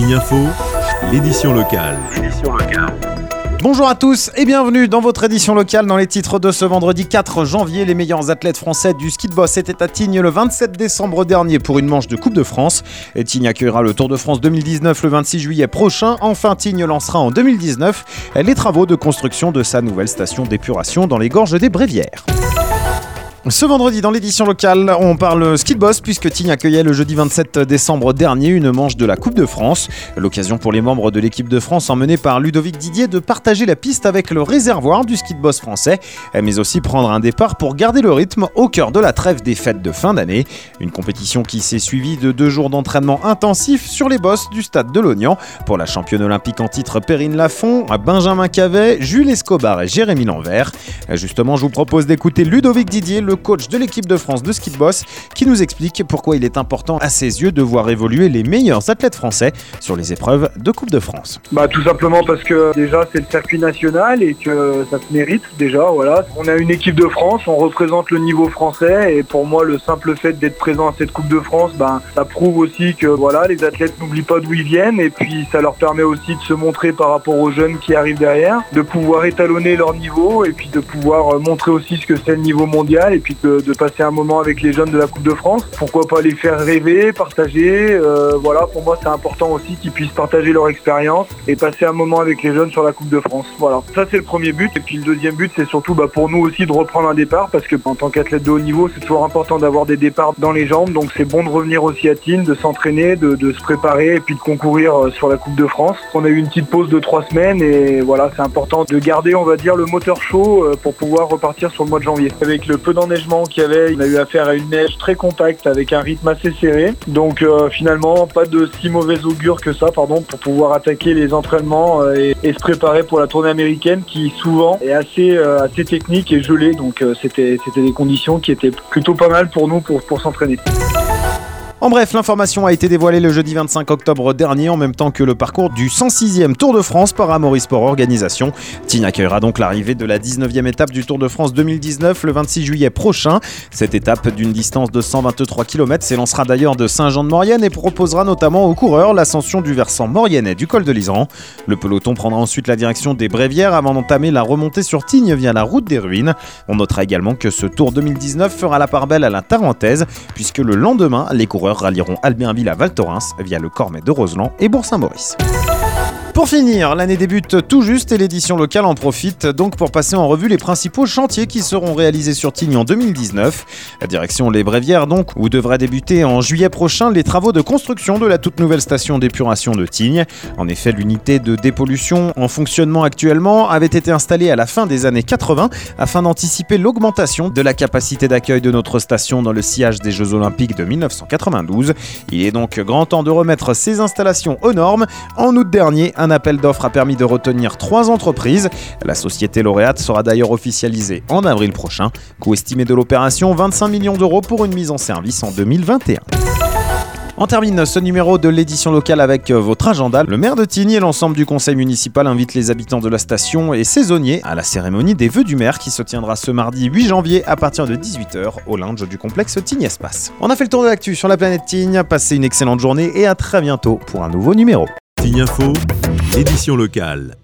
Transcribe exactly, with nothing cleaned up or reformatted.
Tignes Info, l'édition locale. Bonjour à tous et bienvenue dans votre édition locale. Dans les titres de ce vendredi quatre janvier, les meilleurs athlètes français du ski de boss étaient à Tignes le vingt-sept décembre dernier pour une manche de Coupe de France. Et Tignes accueillera le Tour de France deux mille dix-neuf le vingt-six juillet prochain. Enfin, Tignes lancera en deux mille dix-neuf les travaux de construction de sa nouvelle station d'épuration dans les gorges des Bréviaires. Ce vendredi, dans l'édition locale, on parle ski de boss puisque Tignes accueillait le jeudi vingt-sept décembre dernier une manche de la Coupe de France. L'occasion pour les membres de l'équipe de France emmenée par Ludovic Didier de partager la piste avec le réservoir du ski de boss français, mais aussi prendre un départ pour garder le rythme au cœur de la trêve des fêtes de fin d'année. Une compétition qui s'est suivie de deux jours d'entraînement intensif sur les bosses du stade de Lognan. Pour la championne olympique en titre Perrine Lafont, Benjamin Cavet, Jules Escobar et Jérémy Lanvert. Justement, je vous propose d'écouter Ludovic Didier, le coach de l'équipe de France de ski de boss, qui nous explique pourquoi il est important à ses yeux de voir évoluer les meilleurs athlètes français sur les épreuves de Coupe de France. Bah tout simplement parce que déjà c'est le circuit national et que ça se mérite déjà, voilà. On a une équipe de France, on représente le niveau français et pour moi le simple fait d'être présent à cette Coupe de France, bah, ça prouve aussi que voilà, les athlètes n'oublient pas d'où ils viennent et puis ça leur permet aussi de se montrer par rapport aux jeunes qui arrivent derrière, de pouvoir étalonner leur niveau et puis de pouvoir montrer aussi ce que c'est le niveau mondial et puis de, de passer un moment avec les jeunes de la Coupe de France. Pourquoi pas les faire rêver, partager, euh, voilà, pour moi c'est important aussi qu'ils puissent partager leur expérience et passer un moment avec les jeunes sur la Coupe de France. Voilà, ça c'est le premier but et puis le deuxième but c'est surtout bah, pour nous aussi de reprendre un départ parce que en tant qu'athlète de haut niveau c'est toujours important d'avoir des départs dans les jambes, donc c'est bon de revenir aussi à Tignes, de s'entraîner, de, de se préparer et puis de concourir sur la Coupe de France. On a eu une petite pause de trois semaines et voilà, c'est important de garder on va dire le moteur chaud pour pouvoir repartir sur le mois de janvier. Avec le peu d'enneigement qu'il y avait, on a eu affaire à une neige très compacte avec un rythme assez serré, donc euh, finalement pas de si mauvais augure que ça pardon pour pouvoir attaquer les entraînements euh, et, et se préparer pour la tournée américaine qui souvent est assez, euh, assez technique et gelée, donc euh, c'était, c'était des conditions qui étaient plutôt pas mal pour nous pour, pour s'entraîner. En bref, l'information a été dévoilée le jeudi vingt-cinq octobre dernier en même temps que le parcours du cent sixième Tour de France par Amaury Sport Organisation. Tignes accueillera donc l'arrivée de la dix-neuvième étape du Tour de France deux mille dix-neuf le vingt-six juillet prochain. Cette étape d'une distance de cent vingt-trois kilomètres s'élancera d'ailleurs de Saint-Jean-de-Maurienne et proposera notamment aux coureurs l'ascension du versant mauriennais du col de l'Iseran. Le peloton prendra ensuite la direction des Bréviaires avant d'entamer la remontée sur Tignes via la route des ruines. On notera également que ce Tour deux mille dix-neuf fera la part belle à la Tarentaise puisque le lendemain, les coureurs rallieront Albéinville à Val Thorens via le Cormet de Roseland et Bourg-Saint-Maurice. Pour finir, l'année débute tout juste et l'édition locale en profite donc pour passer en revue les principaux chantiers qui seront réalisés sur Tignes en deux mille dix-neuf. La direction les Bréviaires donc, où devraient débuter en juillet prochain les travaux de construction de la toute nouvelle station d'épuration de Tignes. En effet, l'unité de dépollution en fonctionnement actuellement avait été installée à la fin des années quatre-vingts afin d'anticiper l'augmentation de la capacité d'accueil de notre station dans le sillage des Jeux Olympiques de dix-neuf cent quatre-vingt-douze. Il est donc grand temps de remettre ces installations aux normes. En août dernier, un appel d'offres a permis de retenir trois entreprises. La société lauréate sera d'ailleurs officialisée en avril prochain. Coût estimé de l'opération, vingt-cinq millions d'euros pour une mise en service en deux mille vingt et un. On termine ce numéro de l'édition locale avec votre agenda. Le maire de Tignes et l'ensemble du conseil municipal invitent les habitants de la station et saisonniers à la cérémonie des vœux du maire qui se tiendra ce mardi huit janvier à partir de dix-huit heures au lounge du complexe Tignes Espace. On a fait le tour de l'actu sur la planète Tignes. Passez une excellente journée et à très bientôt pour un nouveau numéro. Tignes Info, l'édition locale.